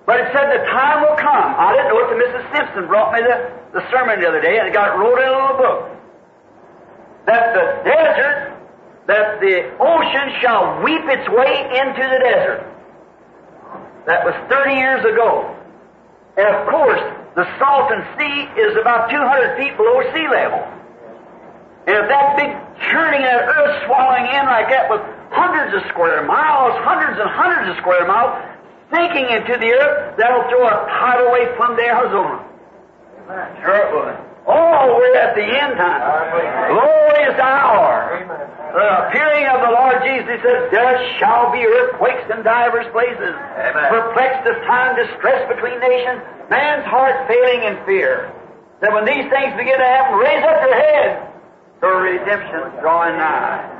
But it said the time will come. I didn't know it till Mrs. Simpson brought me the sermon the other day, and it got wrote in a little book. That the desert, that the ocean shall weep its way into the desert. That was 30 years ago. And of course, the Salton Sea is about 200 feet below sea level. And if that big churning of earth swallowing in like that with hundreds of square miles, hundreds and hundreds of square miles, sinking into the earth, that'll throw a tidal wave from the Arizona. Sure it would. Oh, we're at the end time. Glorious hour. The appearing of the Lord Jesus, He said, there shall be earthquakes in divers places. Perplexed of time, distress between nations, man's heart failing in fear. That when these things begin to happen, raise up your head, for redemption drawing nigh.